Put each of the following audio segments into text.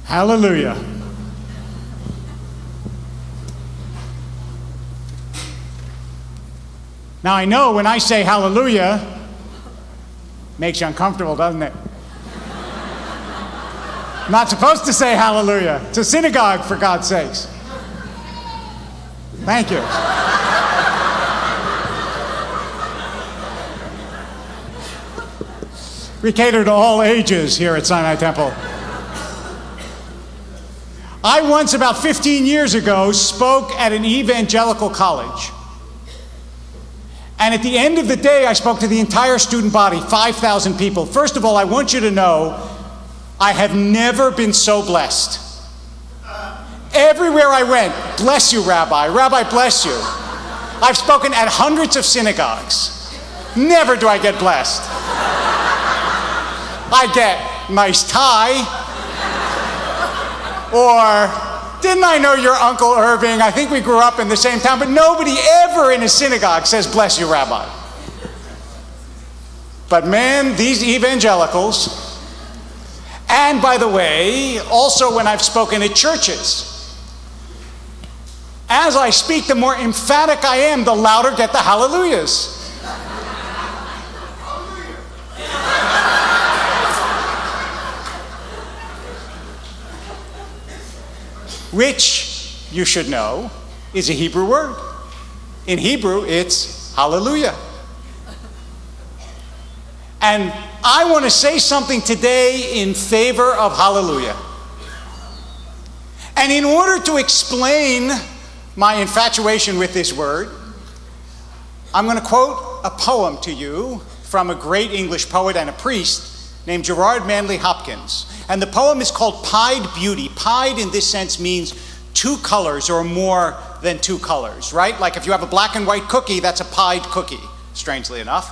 Hallelujah. Now I know when I say hallelujah, makes you uncomfortable, doesn't it? I'm not supposed to say hallelujah. It's a synagogue, for God's sakes. Thank you. We cater to all ages here at Sinai Temple. I once, about 15 years ago, spoke at an evangelical college. And at the end of the day, I spoke to the entire student body, 5,000 people. First of all, I want you to know, I have never been so blessed. Everywhere I went, bless you, Rabbi. Rabbi, bless you. I've spoken at hundreds of synagogues. Never do I get blessed. I get nice tie. Or, didn't I know your Uncle Irving? I think we grew up in the same town, but nobody ever in a synagogue says, bless you, Rabbi. But man, these evangelicals, and by the way, also when I've spoken at churches, as I speak, the more emphatic I am, the louder get the hallelujahs. Which, you should know, is a Hebrew word. In Hebrew, it's hallelujah. And I want to say something today in favor of hallelujah. And in order to explain my infatuation with this word, I'm going to quote a poem to you from a great English poet and a priest named Gerard Manley Hopkins. And the poem is called Pied Beauty. Pied in this sense means two colors or more than two colors, right? Like if you have a black and white cookie, that's a pied cookie, strangely enough.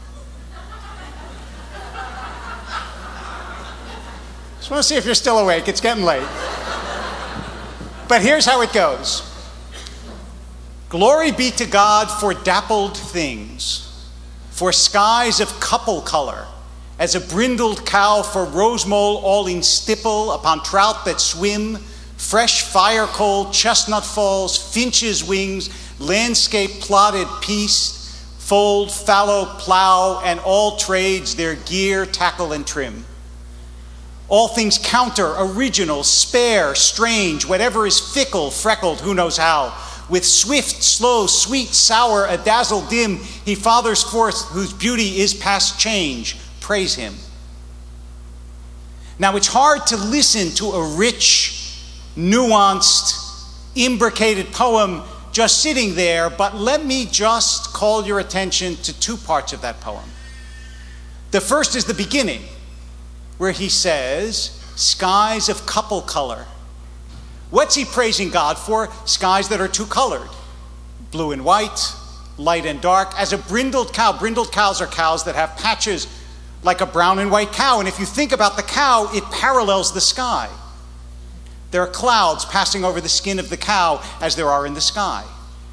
Just want to see if you're still awake. It's getting late. But here's how it goes. Glory be to God for dappled things, for skies of couple color, as a brindled cow for rosemole all in stipple upon trout that swim, fresh fire coal, chestnut falls, finches' wings, landscape plotted piece, fold, fallow, plow, and all trades their gear, tackle, and trim. All things counter, original, spare, strange, whatever is fickle, freckled, who knows how. With swift, slow, sweet, sour, a dazzle dim, he fathers forth whose beauty is past change. Praise him. Now, it's hard to listen to a rich, nuanced, imbricated poem just sitting there, but let me just call your attention to two parts of that poem. The first is the beginning, where he says, skies of couple color. What's he praising God for? Skies that are two colored, blue and white, light and dark, as a brindled cow. Brindled cows are cows that have patches like a brown and white cow. And if you think about the cow, it parallels the sky. There are clouds passing over the skin of the cow as there are in the sky.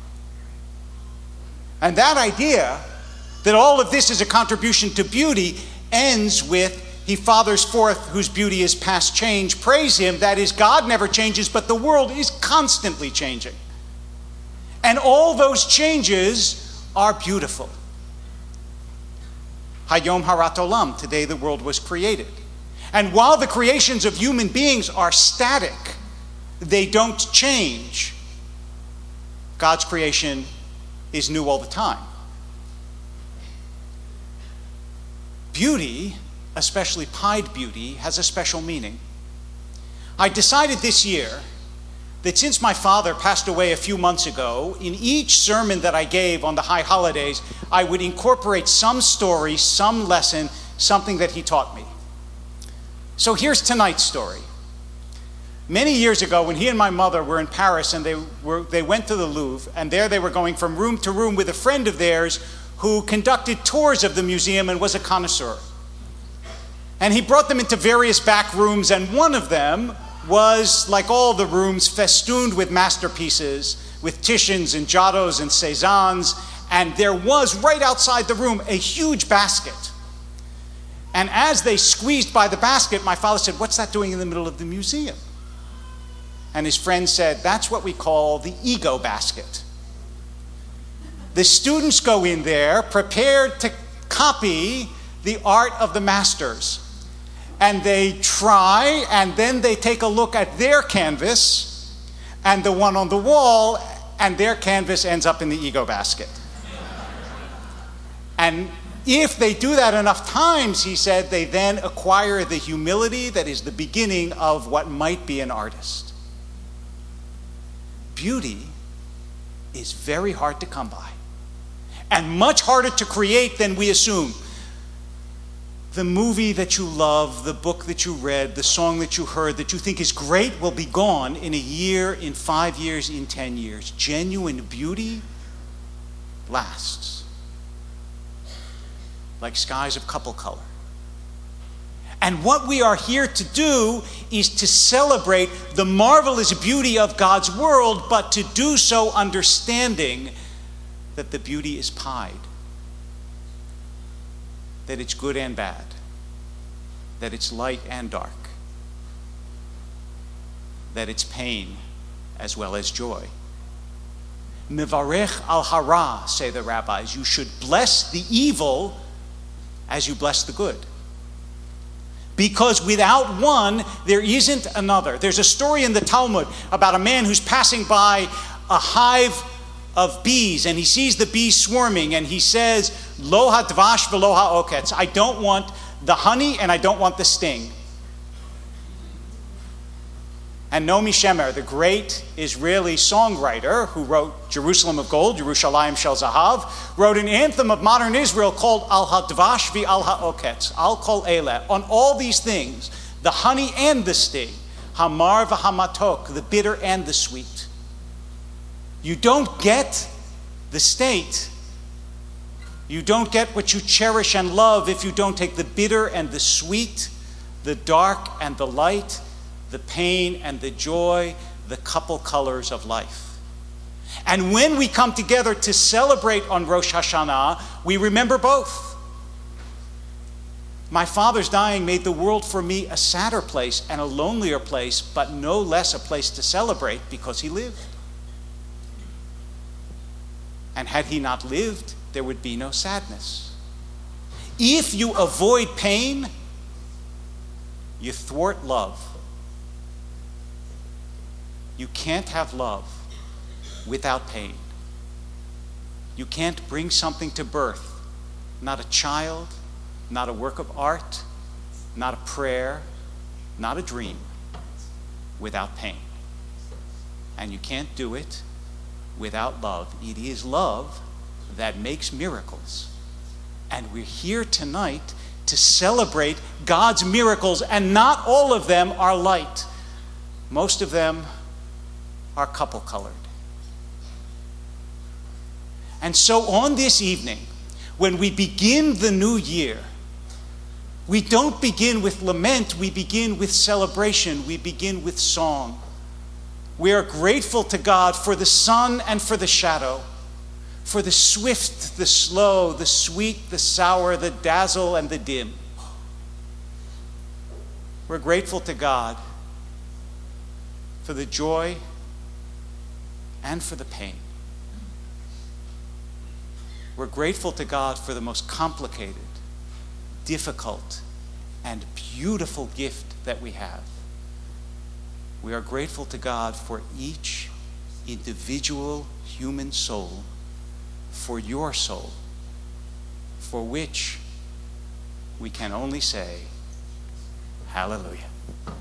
And that idea that all of this is a contribution to beauty ends with, he fathers forth whose beauty is past change. Praise him. That is, God never changes, but the world is constantly changing. And all those changes are beautiful. Hayom Harat Olam, today the world was created. And while the creations of human beings are static, they don't change. God's creation is new all the time. Beauty, especially pied beauty, has a special meaning. I decided this year that since my father passed away a few months ago, in each sermon that I gave on the high holidays, I would incorporate some story, some lesson, something that he taught me. So here's tonight's story. Many years ago, when he and my mother were in Paris and they went to the Louvre, and there they were going from room to room with a friend of theirs who conducted tours of the museum and was a connoisseur. And he brought them into various back rooms, and one of them was, like all the rooms, festooned with masterpieces, with Titians and Giottos and Cézannes, and there was, right outside the room, a huge basket. And as they squeezed by the basket, my father said, "What's that doing in the middle of the museum?" And his friend said, "That's what we call the ego basket." The students go in there prepared to copy the art of the masters. And they try, and then they take a look at their canvas and the one on the wall, and their canvas ends up in the ego basket. And if they do that enough times, he said, they then acquire the humility that is the beginning of what might be an artist. Beauty is very hard to come by, and much harder to create than we assume. The movie that you love, the book that you read, the song that you heard that you think is great will be gone in a year, in 5 years, in 10 years. Genuine beauty lasts. Like skies of couple color. And what we are here to do is to celebrate the marvelous beauty of God's world, but to do so understanding that the beauty is pied. That it's good and bad. That it's light and dark. That it's pain as well as joy. Mivarech al hara, say the rabbis. You should bless the evil as you bless the good. Because without one, there isn't another. There's a story in the Talmud about a man who's passing by a hive of bees, and he sees the bees swarming, and he says, Lo hadvash v'lo ha'oketz. I don't want the honey, and I don't want the sting. And Naomi Shemer, the great Israeli songwriter who wrote Jerusalem of Gold, Yerushalayim Shel Zahav, wrote an anthem of modern Israel called Al Hadvash v'Al Ha'oketz, Al Kol Eleh, on all these things, the honey and the sting, Hamar v'Hamatok, the bitter and the sweet. You don't get the state. You don't get what you cherish and love if you don't take the bitter and the sweet, the dark and the light, the pain and the joy, the couple colors of life. And when we come together to celebrate on Rosh Hashanah, we remember both. My father's dying made the world for me a sadder place and a lonelier place, but no less a place to celebrate because he lived. And had he not lived, there would be no sadness. If you avoid pain, you thwart love. You can't have love without pain. You can't bring something to birth, not a child, not a work of art, not a prayer, not a dream, without pain. And you can't do it without love. It is love that makes miracles. And we're here tonight to celebrate God's miracles, and not all of them are light. Most of them are couple colored. And so on this evening, when we begin the new year, we don't begin with lament, we begin with celebration, we begin with song. We are grateful to God for the sun and for the shadow, for the swift, the slow, the sweet, the sour, the dazzle, and the dim. We're grateful to God for the joy and for the pain. We're grateful to God for the most complicated, difficult, and beautiful gift that we have. We are grateful to God for each individual human soul, for your soul, for which we can only say, Hallelujah.